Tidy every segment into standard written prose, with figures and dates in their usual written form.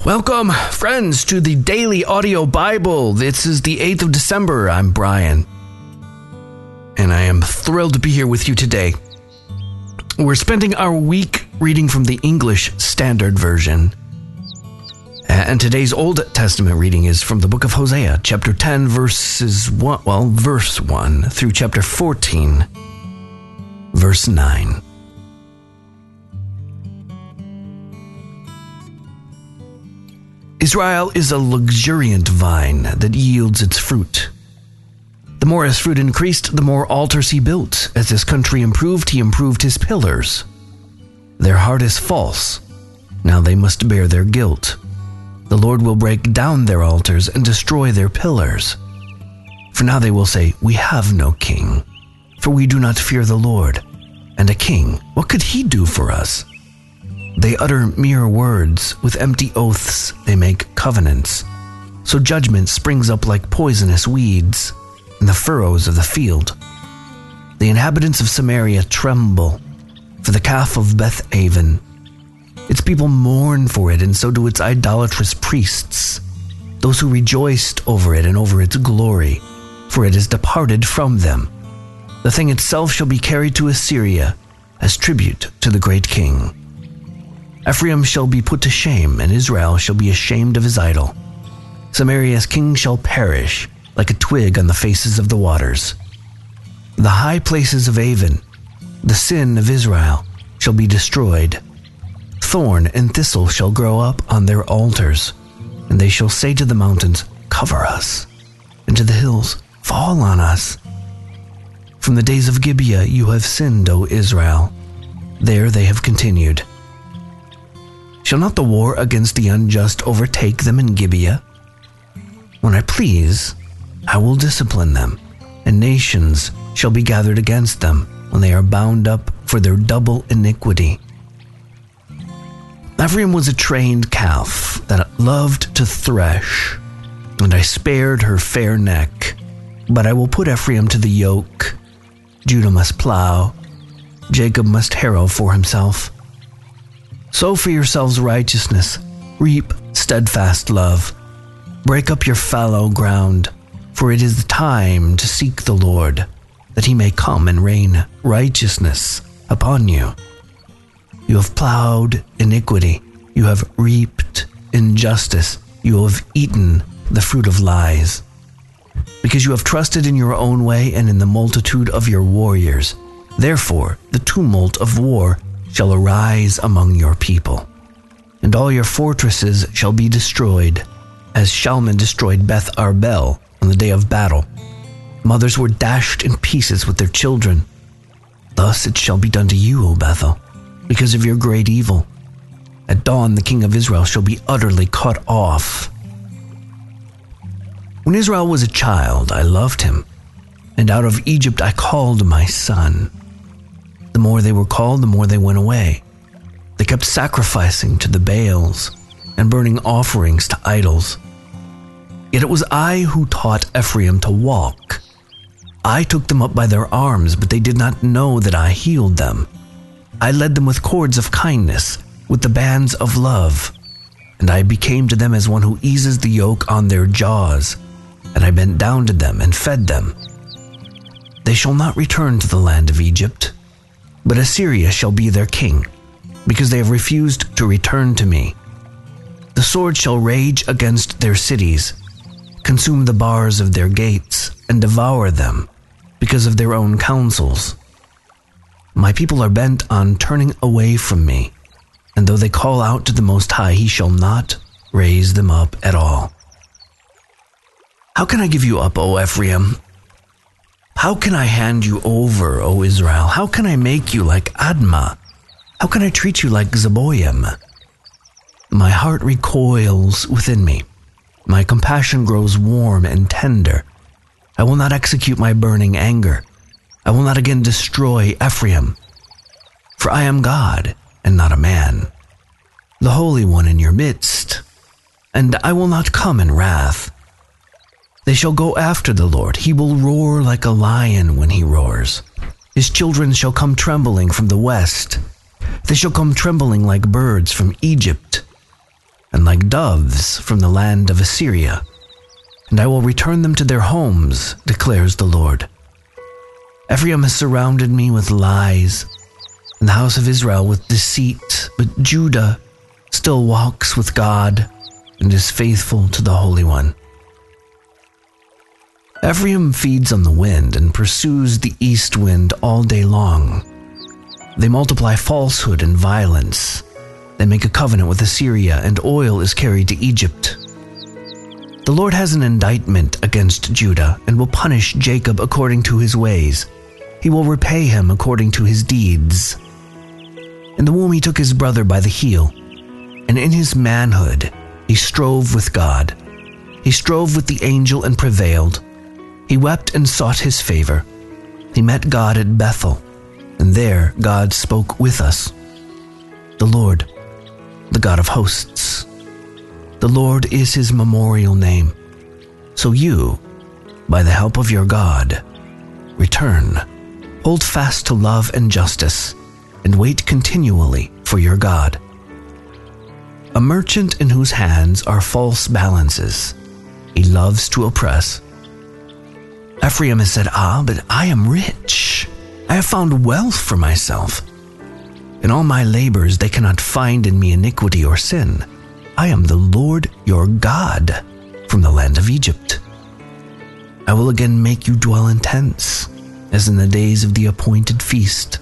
Welcome, friends, to the Daily Audio Bible. This is the 8th of December. I'm Brian, and I am thrilled to be here with you today. We're spending our week reading from the English Standard Version, and today's Old Testament reading is from the book of Hosea, chapter 10, verse 1 through chapter 14, verse 9. Israel is a luxuriant vine that yields its fruit. The more his fruit increased, the more altars he built. As his country improved, he improved his pillars. Their heart is false. Now they must bear their guilt. The Lord will break down their altars and destroy their pillars. For now they will say, "We have no king, for we do not fear the Lord. And a king, what could he do for us?" They utter mere words. With empty oaths they make covenants. So judgment springs up like poisonous weeds in the furrows of the field. The inhabitants of Samaria tremble for the calf of Beth-aven. Its people mourn for it, and so do its idolatrous priests, those who rejoiced over it and over its glory, for it is departed from them. The thing itself shall be carried to Assyria as tribute to the great king. Ephraim shall be put to shame, and Israel shall be ashamed of his idol. Samaria's king shall perish like a twig on the faces of the waters. The high places of Aven, the sin of Israel, shall be destroyed. Thorn and thistle shall grow up on their altars, and they shall say to the mountains, "Cover us," and to the hills, "Fall on us." From the days of Gibeah you have sinned, O Israel. There they have continued. Shall not the war against the unjust overtake them in Gibeah? When I please, I will discipline them, and nations shall be gathered against them when they are bound up for their double iniquity. Ephraim was a trained calf that loved to thresh, and I spared her fair neck. But I will put Ephraim to the yoke. Judah must plow. Jacob must harrow for himself. Sow for yourselves righteousness, reap steadfast love. Break up your fallow ground, for it is the time to seek the Lord, that he may come and rain righteousness upon you. You have plowed iniquity, you have reaped injustice, you have eaten the fruit of lies. Because you have trusted in your own way and in the multitude of your warriors, therefore the tumult of war shall arise among your people, and all your fortresses shall be destroyed, as Shalman destroyed Beth Arbel on the day of battle. Mothers were dashed in pieces with their children. Thus it shall be done to you, O Bethel, because of your great evil. At dawn the king of Israel shall be utterly cut off. When Israel was a child, I loved him, and out of Egypt I called my son. The more they were called, the more they went away. They kept sacrificing to the Baals and burning offerings to idols. Yet it was I who taught Ephraim to walk. I took them up by their arms, but they did not know that I healed them. I led them with cords of kindness, with the bands of love, and I became to them as one who eases the yoke on their jaws, and I bent down to them and fed them. They shall not return to the land of Egypt, but Assyria shall be their king, because they have refused to return to me. The sword shall rage against their cities, consume the bars of their gates, and devour them, because of their own counsels. My people are bent on turning away from me, and though they call out to the Most High, he shall not raise them up at all. How can I give you up, O Ephraim? How can I hand you over, O Israel? How can I make you like Admah? How can I treat you like Zeboim? My heart recoils within me. My compassion grows warm and tender. I will not execute my burning anger. I will not again destroy Ephraim. For I am God and not a man, the Holy One in your midst, and I will not come in wrath. They shall go after the Lord. He will roar like a lion when he roars. His children shall come trembling from the west. They shall come trembling like birds from Egypt. and like doves from the land of Assyria. And I will return them to their homes, declares the Lord. Ephraim has surrounded me with lies, and the house of Israel with deceit, but Judah still walks with God and is faithful to the Holy One. Ephraim feeds on the wind and pursues the east wind all day long. They multiply falsehood and violence. They make a covenant with Assyria, and oil is carried to Egypt. The Lord has an indictment against Judah and will punish Jacob according to his ways. He will repay him according to his deeds. In the womb he took his brother by the heel, and in his manhood he strove with God. He strove with the angel and prevailed. He wept and sought his favor. He met God at Bethel, and there God spoke with us. The Lord, the God of hosts. The Lord is his memorial name. So you, by the help of your God, return, hold fast to love and justice, and wait continually for your God. A merchant in whose hands are false balances, he loves to oppress. Ephraim has said, but I am rich. I have found wealth for myself. In all my labors they cannot find in me iniquity or sin. I am the Lord your God from the land of Egypt. I will again make you dwell in tents, as in the days of the appointed feast.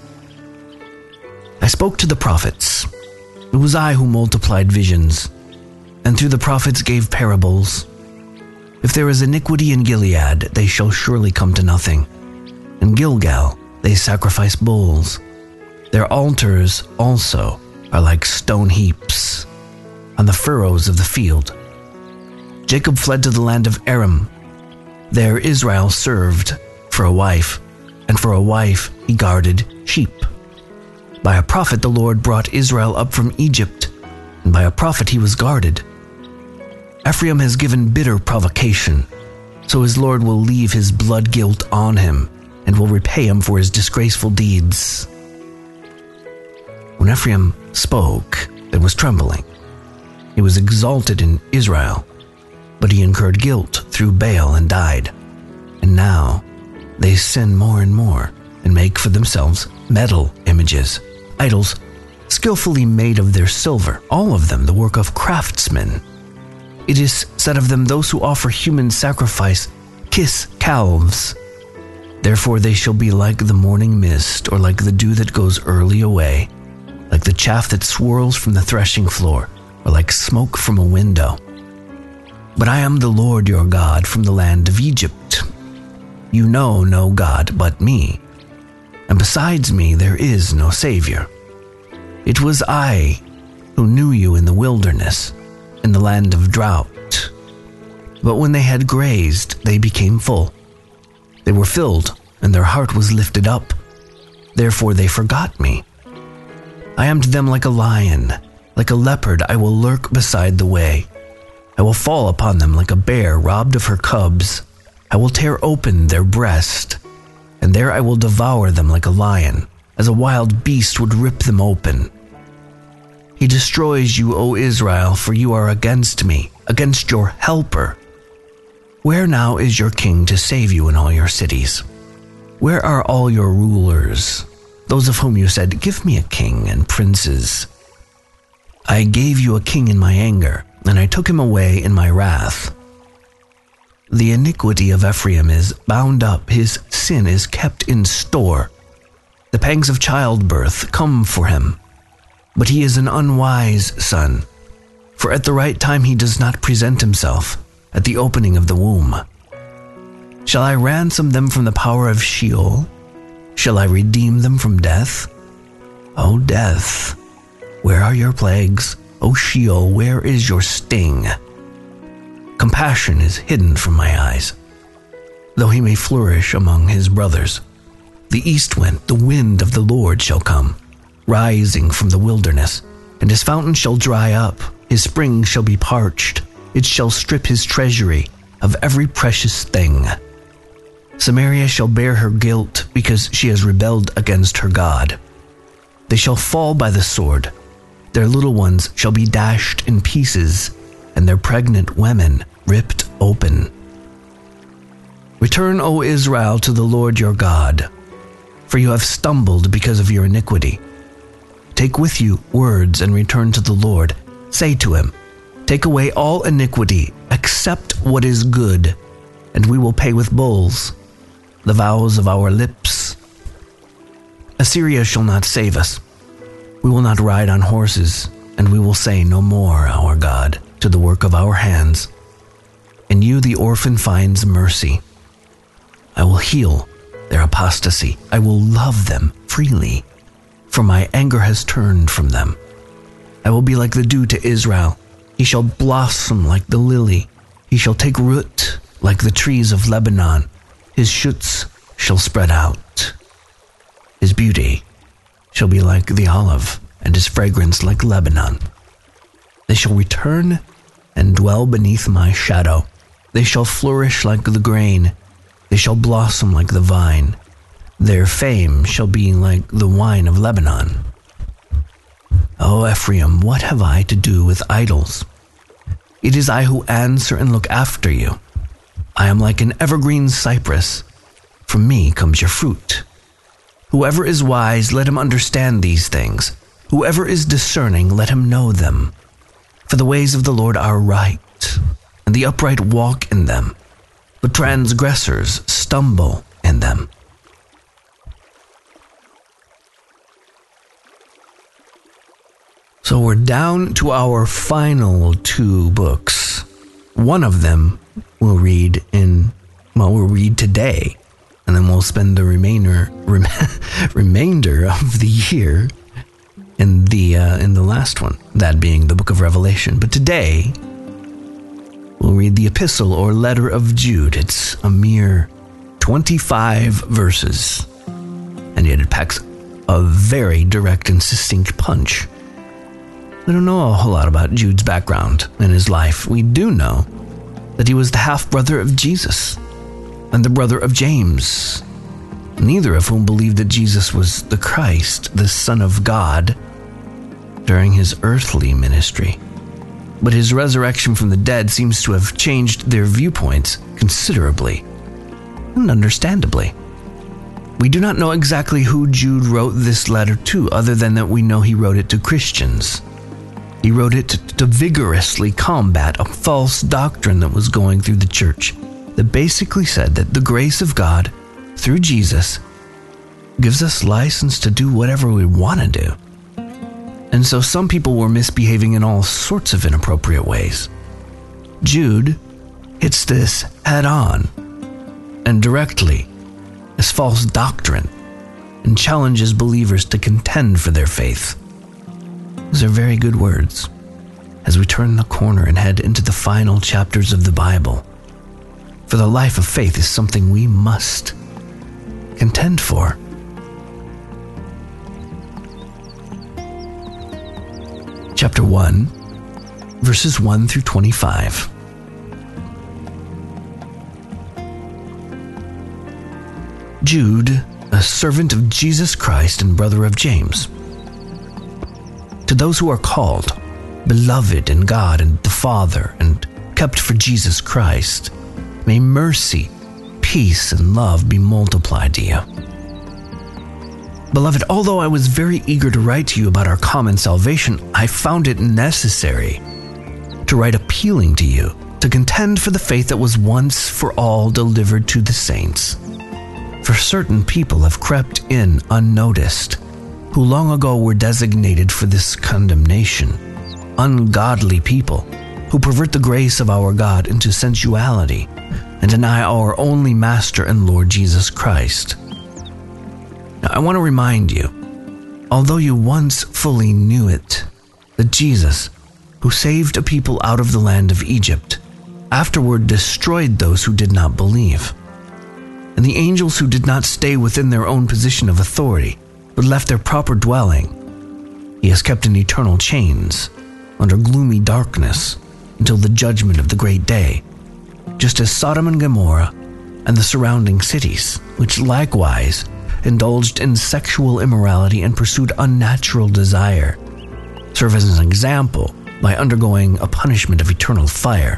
I spoke to the prophets. It was I who multiplied visions, and through the prophets gave parables. If there is iniquity in Gilead, they shall surely come to nothing. In Gilgal, they sacrifice bulls. Their altars also are like stone heaps on the furrows of the field. Jacob fled to the land of Aram. There Israel served for a wife, and for a wife he guarded sheep. By a prophet the Lord brought Israel up from Egypt, and by a prophet he was guarded. Ephraim has given bitter provocation, so his Lord will leave his blood guilt on him, and will repay him for his disgraceful deeds. When Ephraim spoke, there was trembling. He was exalted in Israel, but he incurred guilt through Baal and died. And now they sin more and more, and make for themselves metal images, idols skillfully made of their silver, all of them the work of craftsmen. It is said of them, those who offer human sacrifice kiss calves. Therefore they shall be like the morning mist, or like the dew that goes early away, like the chaff that swirls from the threshing floor, or like smoke from a window. But I am the Lord your God from the land of Egypt. You know no God but me, and besides me there is no Savior. It was I who knew you in the wilderness, in the land of drought. But when they had grazed, they became full. They were filled, and their heart was lifted up. Therefore they forgot me. I am to them like a lion, like a leopard I will lurk beside the way. I will fall upon them like a bear robbed of her cubs. I will tear open their breast, and there I will devour them like a lion, as a wild beast would rip them open. He destroys you, O Israel, for you are against me, against your helper. Where now is your king to save you in all your cities? Where are all your rulers, those of whom you said, give me a king and princes? I gave you a king in my anger, and I took him away in my wrath. The iniquity of Ephraim is bound up, his sin is kept in store. The pangs of childbirth come for him, but he is an unwise son, for at the right time he does not present himself, at the opening of the womb. Shall I ransom them from the power of Sheol? Shall I redeem them from death? O death, where are your plagues? O Sheol, where is your sting? Compassion is hidden from my eyes, though he may flourish among his brothers. The east wind, the wind of the Lord shall come, rising from the wilderness, and his fountain shall dry up, his spring shall be parched, it shall strip his treasury of every precious thing. Samaria shall bear her guilt because she has rebelled against her God. They shall fall by the sword, Their little ones shall be dashed in pieces, and their pregnant women ripped open. Return, O Israel, to the Lord your God, for you have stumbled because of your iniquity. Take with you words and return to the Lord. Say to him, take away all iniquity, accept what is good, and we will pay with bulls the vows of our lips. Assyria shall not save us. We will not ride on horses, and we will say no more, our God, to the work of our hands. In you the orphan finds mercy. I will heal their apostasy. I will love them freely, for my anger has turned from them. I will be like the dew to Israel. He shall blossom like the lily. He shall take root like the trees of Lebanon. His shoots shall spread out. His beauty shall be like the olive, and his fragrance like Lebanon. They shall return and dwell beneath my shadow. They shall flourish like the grain. They shall blossom like the vine. Their fame shall be like the wine of Lebanon. O Ephraim, what have I to do with idols? It is I who answer and look after you. I am like an evergreen cypress. From me comes your fruit. Whoever is wise, let him understand these things. Whoever is discerning, let him know them. For the ways of the Lord are right, and the upright walk in them, but transgressors stumble in them. So we're down to our final two books. One of them we'll read today, and then we'll spend the remainder of the year in the last one, that being the book of Revelation. But today, we'll read the epistle or letter of Jude. It's a mere 25 verses, and yet it packs a very direct and succinct punch. We don't know a whole lot about Jude's background and his life. We do know that he was the half-brother of Jesus and the brother of James, neither of whom believed that Jesus was the Christ, the Son of God, during his earthly ministry. But his resurrection from the dead seems to have changed their viewpoints considerably, and understandably. We do not know exactly who Jude wrote this letter to, other than that we know he wrote it to Christians. He wrote it to vigorously combat a false doctrine that was going through the church that basically said that the grace of God through Jesus gives us license to do whatever we want to do. And so some people were misbehaving in all sorts of inappropriate ways. Jude hits this head on and directly as false doctrine and challenges believers to contend for their faith. Those are very good words as we turn the corner and head into the final chapters of the Bible. For the life of faith is something we must contend for. Chapter 1, verses 1 through 25. Jude, a servant of Jesus Christ and brother of James. To those who are called, beloved in God and the Father, and kept for Jesus Christ, may mercy, peace, and love be multiplied to you. Beloved, although I was very eager to write to you about our common salvation, I found it necessary to write appealing to you to contend for the faith that was once for all delivered to the saints. For certain people have crept in unnoticed, who long ago were designated for this condemnation, ungodly people who pervert the grace of our God into sensuality and deny our only Master and Lord Jesus Christ. Now, I want to remind you, although you once fully knew it, that Jesus, who saved a people out of the land of Egypt, afterward destroyed those who did not believe. And the angels who did not stay within their own position of authority, but left their proper dwelling, he has kept in eternal chains, under gloomy darkness, until the judgment of the great day, just as Sodom and Gomorrah and the surrounding cities, which likewise indulged in sexual immorality and pursued unnatural desire, serve as an example by undergoing a punishment of eternal fire.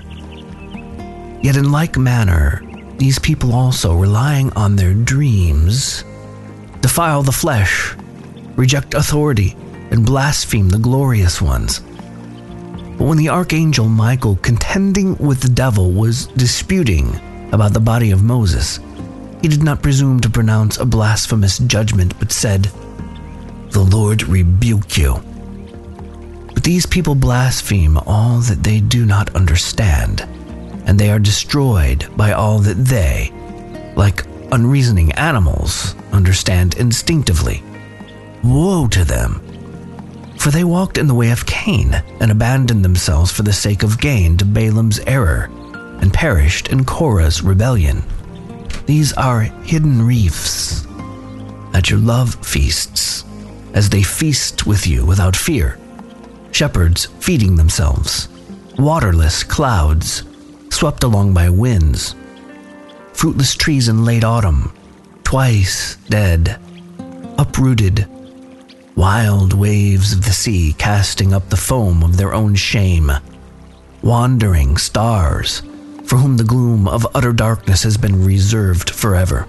Yet in like manner, these people also, relying on their dreams, defile the flesh, reject authority, and blaspheme the glorious ones. But when the archangel Michael, contending with the devil, was disputing about the body of Moses, he did not presume to pronounce a blasphemous judgment, but said, "The Lord rebuke you." But these people blaspheme all that they do not understand, and they are destroyed by all that they, like unreasoning animals, understand instinctively. Woe to them! For they walked in the way of Cain, and abandoned themselves for the sake of gain to Balaam's error, and perished in Korah's rebellion. These are hidden reefs at your love feasts, as they feast with you without fear. Shepherds feeding themselves, waterless clouds, swept along by winds, fruitless trees in late autumn, twice dead, uprooted, wild waves of the sea casting up the foam of their own shame, wandering stars for whom the gloom of utter darkness has been reserved forever.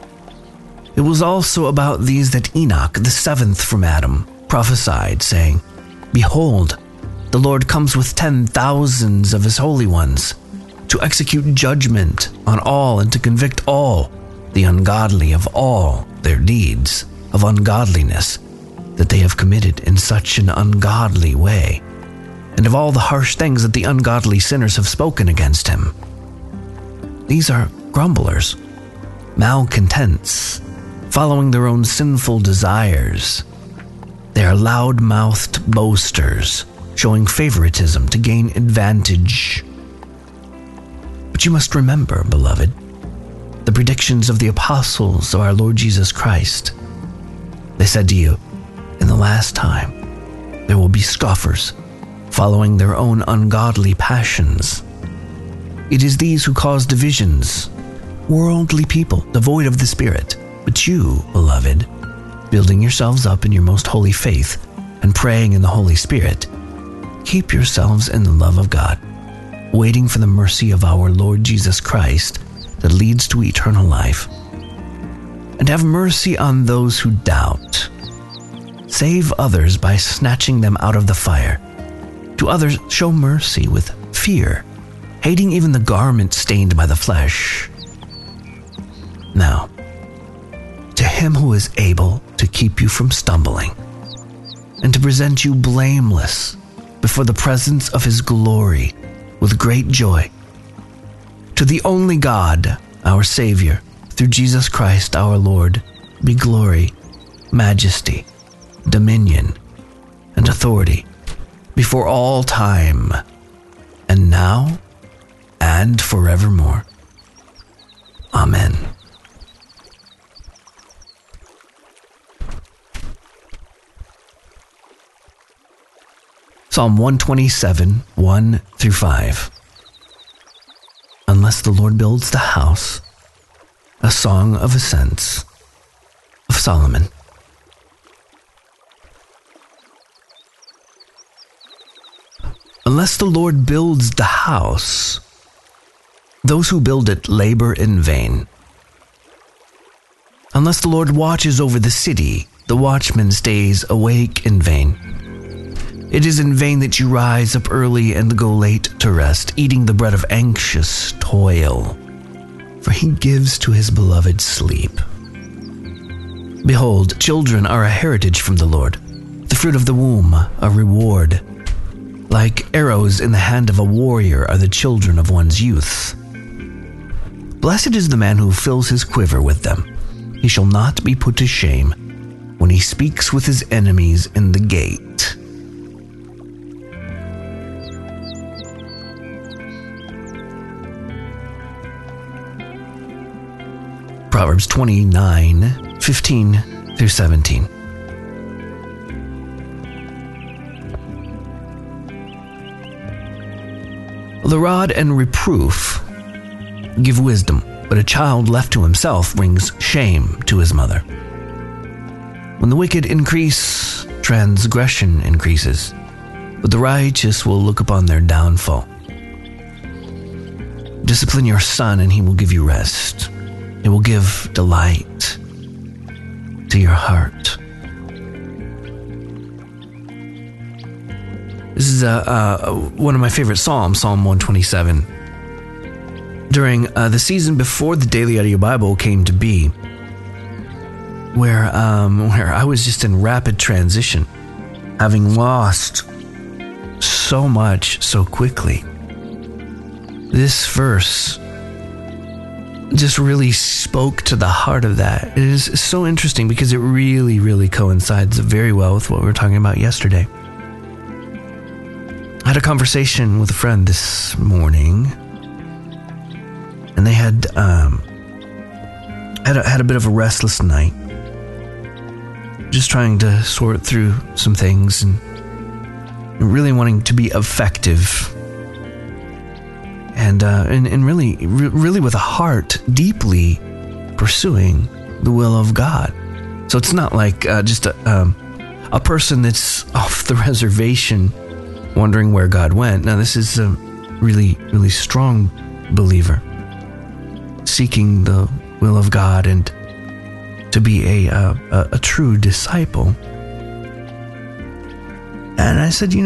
It was also about these that Enoch, the seventh from Adam, prophesied, saying, "Behold, the Lord comes with 10,000s of his holy ones, to execute judgment on all and to convict all the ungodly of all their deeds of ungodliness that they have committed in such an ungodly way, and of all the harsh things that the ungodly sinners have spoken against him." These are grumblers, malcontents, following their own sinful desires. They are loud-mouthed boasters, showing favoritism to gain advantage. But you must remember, beloved, the predictions of the apostles of our Lord Jesus Christ. They said to you, "In the last time, there will be scoffers, following their own ungodly passions." It is these who cause divisions, worldly people, devoid of the Spirit. But you, beloved, building yourselves up in your most holy faith and praying in the Holy Spirit, keep yourselves in the love of God, waiting for the mercy of our Lord Jesus Christ that leads to eternal life. And have mercy on those who doubt. Save others by snatching them out of the fire. To others show mercy with fear, hating even the garment stained by the flesh. Now, to him who is able to keep you from stumbling and to present you blameless before the presence of his glory with great joy, to the only God, our Savior, through Jesus Christ our Lord, be glory, majesty, dominion, and authority before all time, and now, and forevermore. Amen. Psalm 127, 1 through 5. Unless the Lord builds the house, a song of ascents of Solomon. Unless the Lord builds the house, those who build it labor in vain. Unless the Lord watches over the city, the watchman stays awake in vain. It is in vain that you rise up early and go late to rest, eating the bread of anxious toil, for he gives to his beloved sleep. Behold, children are a heritage from the Lord, the fruit of the womb a reward. Like arrows in the hand of a warrior are the children of one's youth. Blessed is the man who fills his quiver with them. He shall not be put to shame when he speaks with his enemies in the gate. Proverbs 29, 15 through 17. The rod and reproof give wisdom, but a child left to himself brings shame to his mother. When the wicked increase, transgression increases, but the righteous will look upon their downfall. Discipline your son, and he will give you rest. It will give delight to your heart. This is one of my favorite psalms, Psalm 127. During the season before the Daily Audio Bible came to be, where I was just in rapid transition, having lost so much so quickly. This verse just really spoke to the heart of that. It is so interesting because it really, really coincides very well with what we were talking about yesterday. I had a conversation with a friend this morning, and they had a bit of a restless night, just trying to sort through some things and really wanting to be effective, and really with a heart deeply pursuing the will of God. So it's not like just a person that's off the reservation wondering where God went. Now, this is a really, really strong believer seeking the will of God and to be a true disciple. And I said,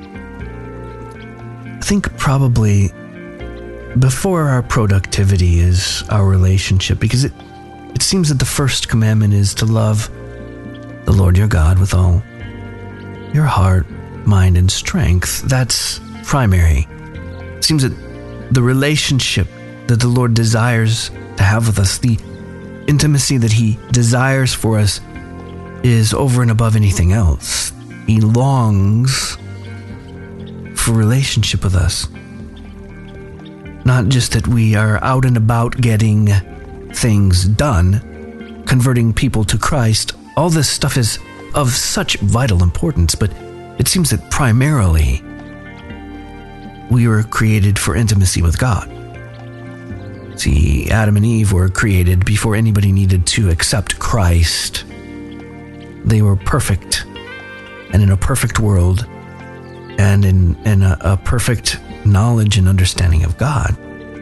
I think probably before our productivity is our relationship, because it seems that the first commandment is to love the Lord your God with all your heart, mind, and strength. That's primary. It seems that the relationship that the Lord desires to have with us, the intimacy that He desires for us, is over and above anything else. He longs for relationship with us. Not just that we are out and about getting things done, converting people to Christ. All this stuff is of such vital importance, but it seems that primarily we were created for intimacy with God. See, Adam and Eve were created before anybody needed to accept Christ. They were perfect, and in a perfect world, and in a perfect knowledge and understanding of God.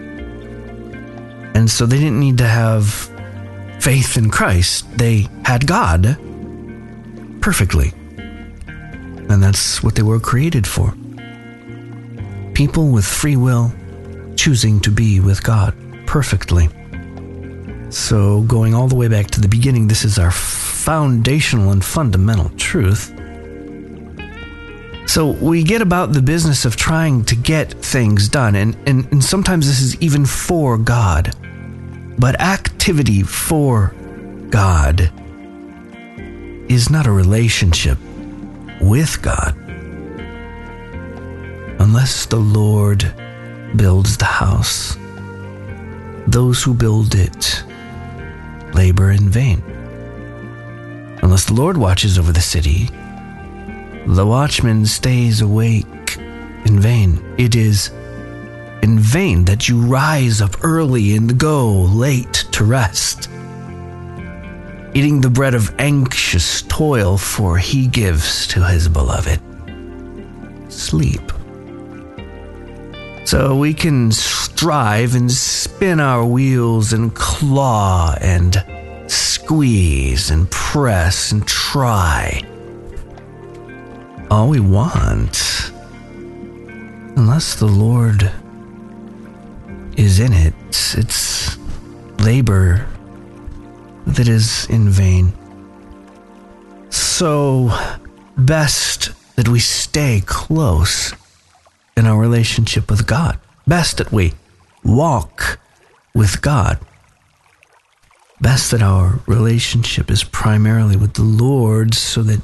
And so they didn't need to have faith in Christ. They had God perfectly. And that's what they were created for. People with free will choosing to be with God perfectly. So going all the way back to the beginning, this is our foundational and fundamental truth. So we get about the business of trying to get things done, and sometimes this is even for God. But activity for God is not a relationship with God unless the Lord builds the house. Those who build it labor in vain. Unless the Lord watches over the city, the watchman stays awake in vain. It is in vain that you rise up early and go late to rest, eating the bread of anxious toil, for He gives to His beloved sleep. So we can strive and spin our wheels and claw and squeeze and press and try all we want, unless the Lord is in it. It's labor that is in vain. So best that we stay close in our relationship with God. Best that we walk with God. Best that our relationship is primarily with the Lord, so that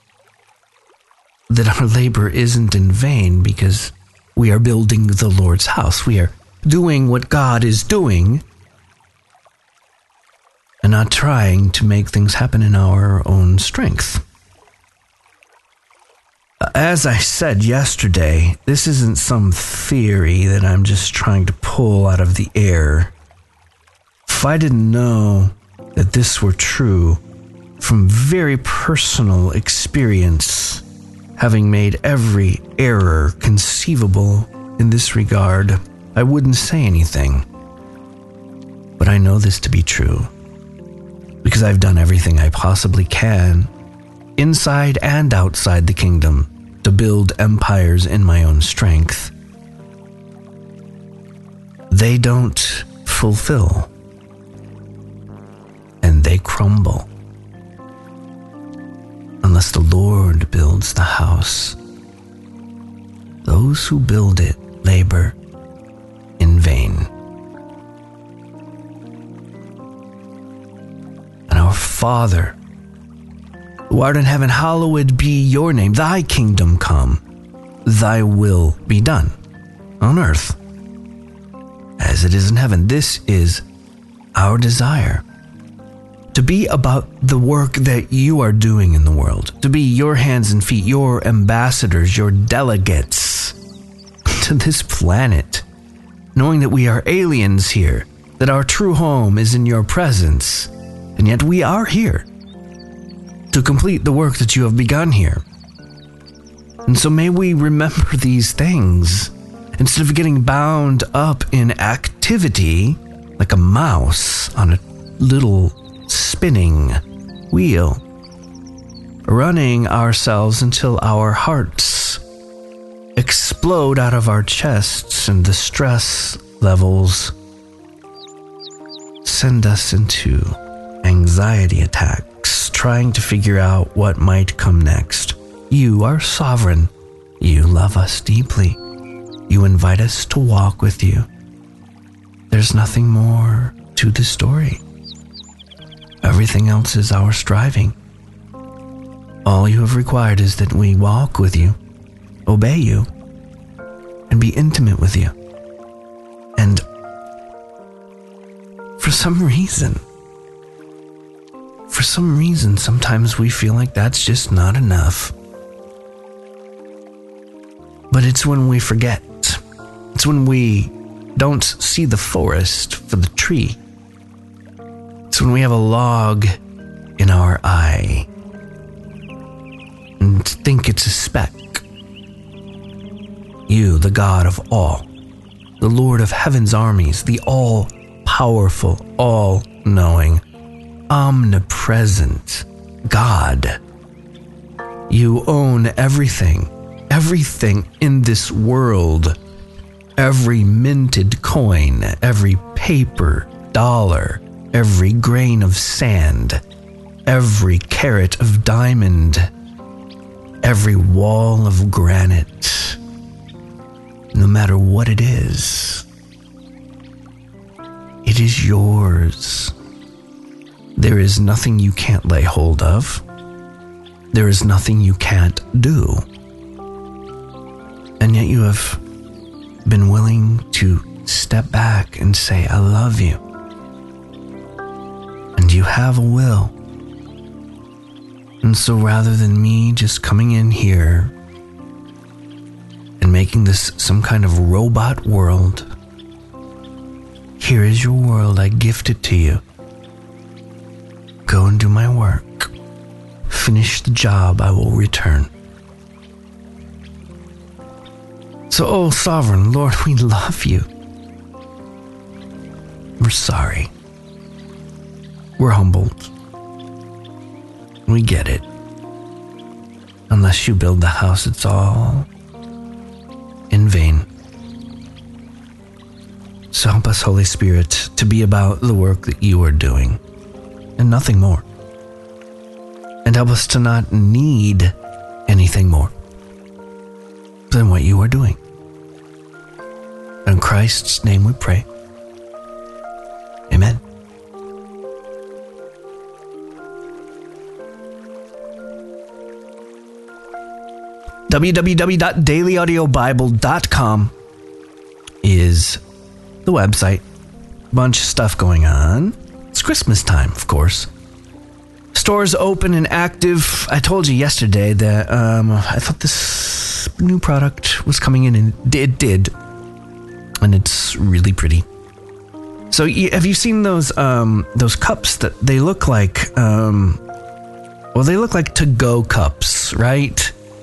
our labor isn't in vain, because we are building the Lord's house. We are doing what God is doing and not trying to make things happen in our own strength. As I said yesterday, this isn't some theory that I'm just trying to pull out of the air. If I didn't know that this were true from very personal experience, having made every error conceivable in this regard, I wouldn't say anything. But I know this to be true, because I've done everything I possibly can, inside and outside the kingdom, to build empires in my own strength. They don't fulfill, and they crumble, unless the Lord builds the house. Those who build it labor in vain. And our Father, who art in heaven, hallowed be your name. Thy kingdom come, thy will be done on earth as it is in heaven. This is our desire, to be about the work that you are doing in the world, to be your hands and feet, your ambassadors, your delegates to this planet, knowing that we are aliens here, that our true home is in your presence, and yet we are here to complete the work that you have begun here. And so may we remember these things instead of getting bound up in activity like a mouse on a little spinning wheel, running ourselves until our hearts explode out of our chests and the stress levels send us into anxiety attacks, trying to figure out what might come next. You are sovereign. You love us deeply. You invite us to walk with you. There's nothing more to the story. Everything else is our striving. All you have required is that we walk with you, obey you, and be intimate with you. And for some reason, sometimes we feel like that's just not enough. But it's when we forget. It's when we don't see the forest for the tree. It's when we have a log in our eye and think it's a speck. You, the God of all, the Lord of heaven's armies, the all-powerful, all-knowing, omnipresent God. You own everything in this world, every minted coin, every paper dollar, every grain of sand, every carat of diamond, every wall of granite, no matter what it is yours. There is nothing you can't lay hold of. There is nothing you can't do. And yet you have been willing to step back and say, I love you. And you have a will. And so rather than me just coming in here and making this some kind of robot world, here is your world, I gift it to you. Go and do my work. Finish the job, I will return. So, oh, sovereign Lord, we love you. We're sorry. We're humbled. We get it. Unless you build the house, it's all in vain. So help us, Holy Spirit, to be about the work that you are doing, and nothing more. And help us to not need anything more than what you are doing. In Christ's name we pray. Amen. www.dailyaudiobible.com is the website. Bunch of stuff going on. It's Christmas time, of course. Stores open and active. I told you yesterday that I thought this new product was coming in, and it did. And it's really pretty. So have you seen those cups that they look like, they look like to-go cups, right?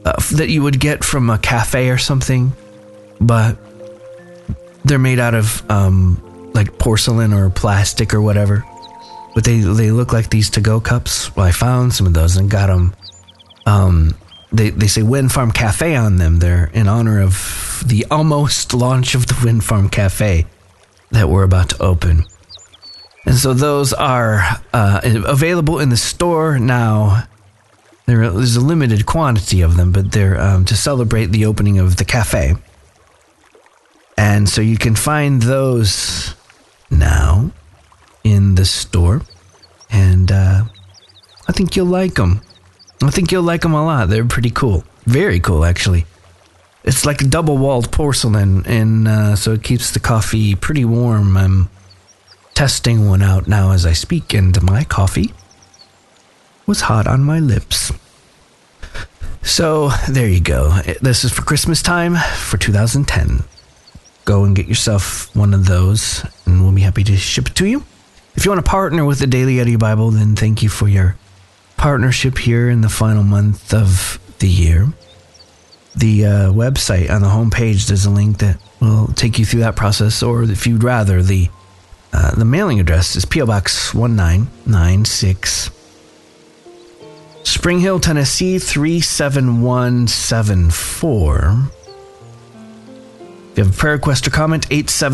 that you would get from a cafe or something, but they're made out of like porcelain or plastic or whatever. But they look like these to-go cups. Well, I found some of those and got them. They say Wind Farm Cafe on them. They're in honor of the almost launch of the Wind Farm Cafe that we're about to open. And so those are available in the store now. There's a limited quantity of them, but they're to celebrate the opening of the cafe. And so you can find those now in the store. And I think you'll like them. I think you'll like them a lot. They're pretty cool. Very cool, actually. It's like double-walled porcelain, and so it keeps the coffee pretty warm. I'm testing one out now as I speak, and my coffee was hot on my lips. So, there you go. This is for Christmas time for 2010. Go and get yourself one of those, and we'll be happy to ship it to you. If you want to partner with the Daily Audio Bible, then thank you for your partnership here in the final month of the year. The website on the homepage, there's a link that will take you through that process, or if you'd rather, the mailing address is P.O. Box 1996, Spring Hill, Tennessee 37174. If you have a prayer request or comment,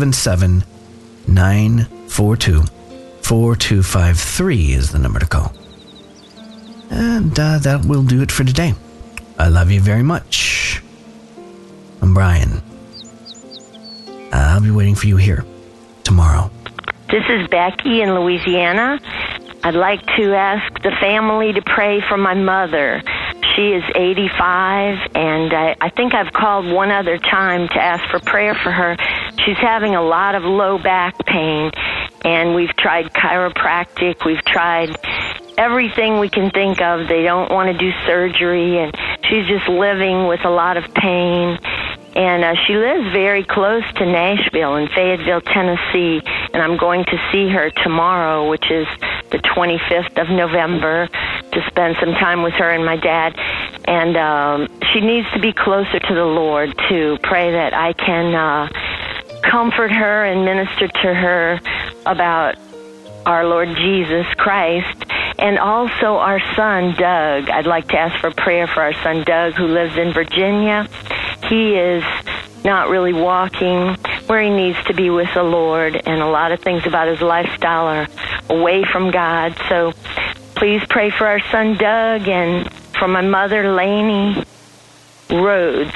877-942-4253 is the number to call. And that will do it for today. I love you very much. I'm Brian. I'll be waiting for you here tomorrow. This is Becky in Louisiana. I'd like to ask the family to pray for my mother. She is 85, and I think I've called one other time to ask for prayer for her. She's having a lot of low back pain, and we've tried chiropractic. We've tried everything we can think of. They don't want to do surgery, and she's just living with a lot of pain. And she lives very close to Nashville in Fayetteville, Tennessee, and I'm going to see her tomorrow, which is the 25th of November, to spend some time with her and my dad. And she needs to be closer to the Lord, to pray that I can comfort her and minister to her about our Lord Jesus Christ. And also our son, Doug. I'd like to ask for prayer for our son, Doug, who lives in Virginia. He is not really walking where he needs to be with the Lord, and a lot of things about his lifestyle are away from God. So please pray for our son, Doug, and for my mother, Lainey Rhodes,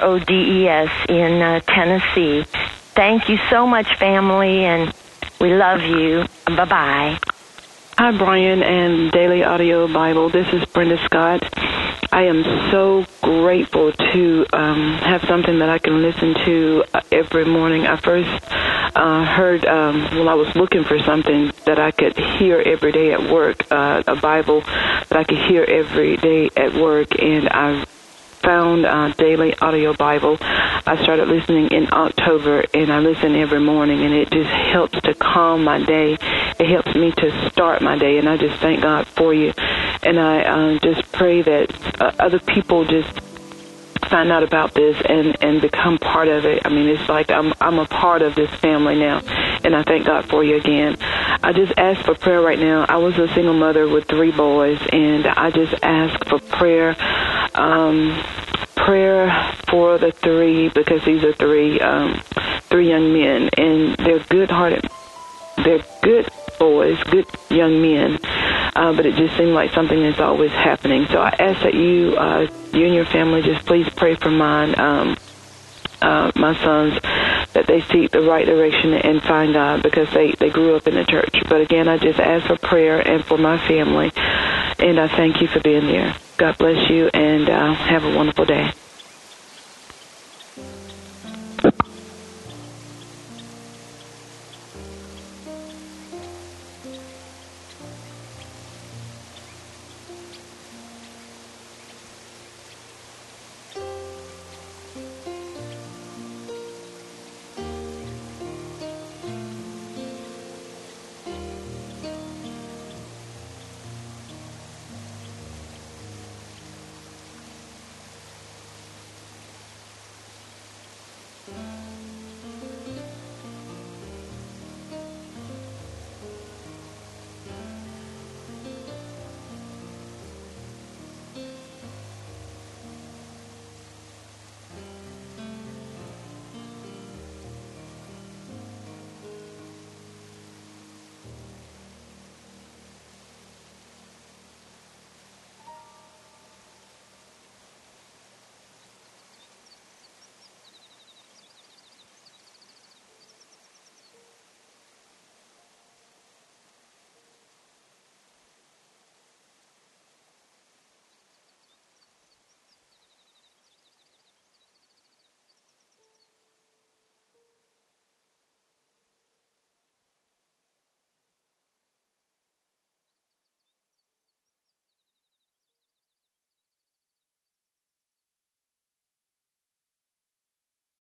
Rhodes, in Tennessee. Thank you so much, family, and we love you. Bye-bye. Hi, Brian and Daily Audio Bible. This is Brenda Scott. I am so grateful to have something that I can listen to every morning. I first heard, I was looking for something that I could hear every day at work, a Bible that I could hear every day at work, and I found Daily Audio Bible. I started listening in October, and I listen every morning, and it just helps to calm my day. It helps me to start my day, and I just thank God for you. And I just pray that other people just find out about this and become part of it. I mean, it's like I'm a part of this family now, and I thank God for you again. I just ask for prayer right now. I was a single mother with 3 boys, and I just ask for prayer. Prayer for the 3, because these are 3 young men, and they're good-hearted. They're good boys, good young men, but it just seemed like something is always happening. So I ask that you and your family just please pray for mine, my sons, that they seek the right direction and find God, because they grew up in the church. But again, I just ask for prayer and for my family, and I thank you for being there. God bless you, and have a wonderful day.